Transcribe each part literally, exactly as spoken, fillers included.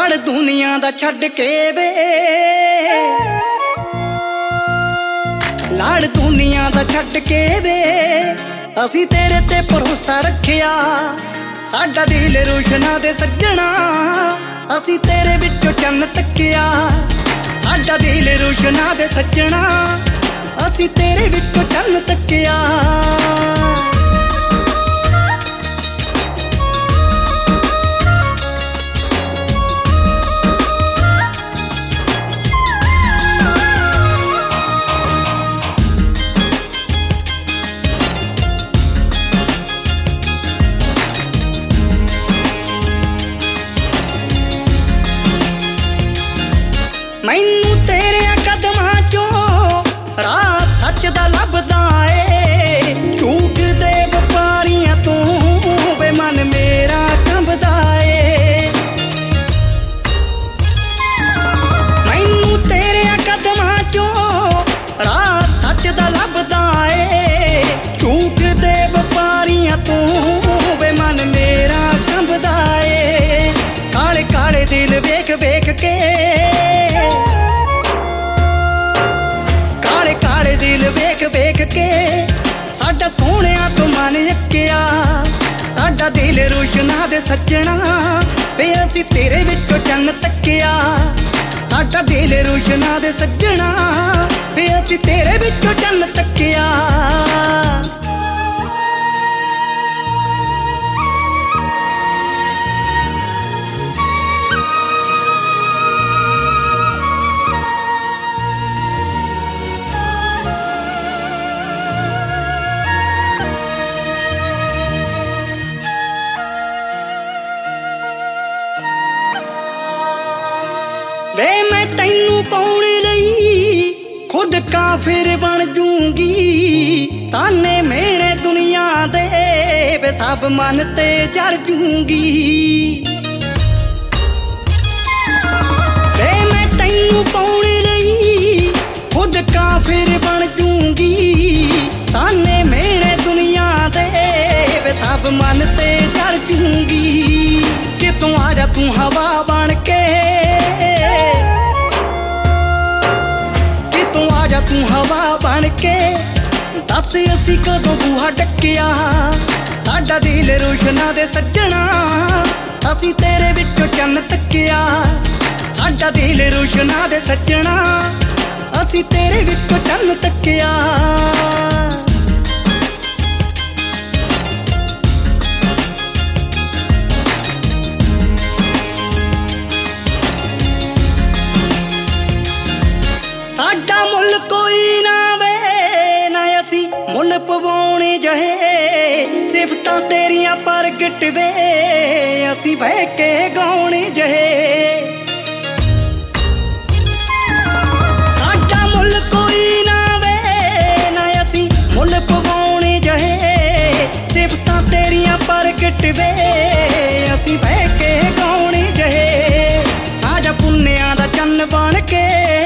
ਲਾੜ ਦੁਨੀਆ ਦਾ ਛੱਡ ਕੇ ਵੇ, ਲਾੜ ਦੁਨੀਆ ਦਾ ਛੱਡ ਕੇ ਵੇ, ਅਸੀਂ ਤੇਰੇ ਤੇ ਭਰੋਸਾ ਰੱਖਿਆ। ਸਾਡਾ ਦਿਲ ਰੋਸ਼ਨਾ ਦੇ ਸੱਜਣਾ, ਅਸੀਂ ਤੇਰੇ ਵਿੱਚੋਂ ਚੰਨ ਤੱਕਿਆ। ਸਾਡਾ ਦਿਲ ਰੋਸ਼ਨਾ ਦੇ ਸੱਜਣਾ, ਅਸੀਂ ਤੇਰੇ ਵਿੱਚੋਂ ਚੰਨ ਤੱਕਿਆ। ਮੈਨੂੰ ਤੇਰਿਆਂ ਕਦਮਾਂ ਚੋਂ ਰਾਹ ਸੱਚ ਦਾ ਲੱਭਦਾ ਏ, ਝੂਠ ਦੇ ਵਪਾਰੀਆਂ ਤੋਂ ਵੇ ਮਨ ਮੇਰਾ ਕੰਬਦਾ ਏ। ਮੈਨੂੰ ਤੇਰਿਆਂ ਕਦਮਾਂ ਚੋਂ ਰਾਹ ਸੱਚ ਦਾ ਲੱਭਦਾ ਏ, ਝੂਠ ਦੇ ਵਪਾਰੀਆਂ ਤੋਂ ਵੇ ਮਨ ਮੇਰਾ ਕੰਬਦਾ ਏ। ਕਾਲੇ ਕਾਲੇ ਦਿਲ ਵੇਖ ਵੇਖ ਕੇ, ਦਿਲ ਵੇਖ ਵੇਖ ਕੇ ਸਾਡਾ ਸੋਹਣਿਆਂ ਤੋਂ ਮਨ ਅੱਕਿਆ। ਸਾਡਾ ਦਿਲ ਰੋਸ਼ਨਾ ਦੇ ਸੱਜਣਾ ਵੇ, ਅਸੀਂ ਤੇਰੇ ਵਿੱਚੋਂ ਚੰਨ ਤੱਕਿਆ। ਸਾਡਾ ਦਿਲ ਰੋਸ਼ਨਾ ਦੇ ਸੱਜਣਾ ਵੇ, ਅਸੀਂ ਤੇਰੇ ਵਿੱਚੋਂ ਚੰਨ ਤੱਕਿਆ। ਵੇ ਮੈਂ ਤੈਨੂੰ ਪਾਉਣ ਲਈ ਖੁਦ ਕਾਫਿਰ ਬਣ ਜੂੰਗੀ। ਤਾਨੇ ਮਿਹਣੇ ਦੁਨੀਆ ਦੇ ਵੇ ਸਭ ਮਨ ਤੇ ਚੜ ਜੂੰਗੀ। ਵੇ ਮੈਂ ਤੈਨੂੰ ਪਾਉਣ ਲਈ ਖੁਦ ਕਾਫਿਰ ਬਣ ਜੂੰਗੀ। ਤਾਨੇ ਮਿਹਣੇ ਦੁਨੀਆ ਦੇ ਵੇ ਸਭ ਮਨ ਤੇ ਚੜ ਜੂੰਗੀ। ਕਿਤੋਂ ਆ ਜਾ ਤੂੰ ਹਵਾ ਬਣ ਕੇ, ਤੂੰ ਹਵਾ ਬਣ ਕੇ ਦੱਸ ਅਸੀਂ ਕਦੋਂ ਬੂਹਾ ਢੱਕਿਆ। ਸਾਡਾ ਦਿਲ ਰੋਸ਼ਨਾ ਦੇ ਸੱਜਣਾ, ਅਸੀਂ ਤੇਰੇ ਵਿੱਚੋਂ ਚੰਨ ਤੱਕਿਆ। ਸਾਡਾ ਦਿਲ ਰੋਸ਼ਨਾ ਦੇ ਸੱਜਣਾ, ਅਸੀਂ ਤੇਰੇ ਵਿੱਚੋਂ ਚੰਨ ਤੱਕਿਆ। ਸਾਡਾ ਮੁੱਲ ਕੋਈ ਨਾ ਵੇ, ਨਾ ਅਸੀਂ ਮੁੱਲ ਪਵਾਉਣੇ ਜਹੇ। ਸਿਫਤਾਂ ਤੇਰੀਆਂ ਪ੍ਰਗਟ ਵੇ, ਅਸੀਂ ਬਹਿ ਕੇ ਗਾਉਣੇ ਜਹੇ। ਸਾਡਾ ਮੁੱਲ ਕੋਈ ਨਾ ਵੇ, ਨਾ ਅਸੀਂ ਮੁੱਲ ਪਵਾਉਣੇ ਜਹੇ। ਸਿਫਤਾਂ ਤੇਰੀਆਂ ਪ੍ਰਗਟ ਵੇ, ਅਸੀਂ ਬਹਿ ਕੇ ਗਾਉਣੇ ਜਹੇ। ਆਜਾ ਪੁੰਨਿਆਂ ਦਾ ਚੰਨ ਬਣ ਕੇ,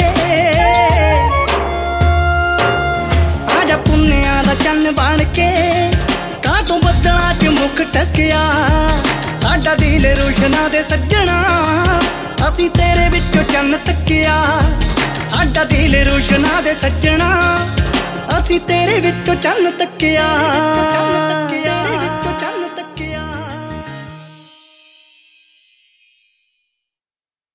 ਚੰਨ ਬਣ ਕੇ ਕਾਹਤੋਂ ਬੱਦਲਾਂ 'ਚ ਮੁੱਖ ਟਕਿਆ। ਸਾਡਾ ਦਿਲ ਰੋਸ਼ਨਾ ਦੇ ਸੱਜਣਾ, ਅਸੀਂ ਤੇਰੇ ਵਿੱਚੋਂ ਚੰਨ ਤੱਕਿਆ। ਸਾਡਾ ਦਿਲ ਰੋਸ਼ਨਾ ਦੇ ਸੱਜਣਾ, ਅਸੀਂ ਤੇਰੇ ਵਿੱਚੋਂ ਚੰਨ ਤੱਕਿਆ।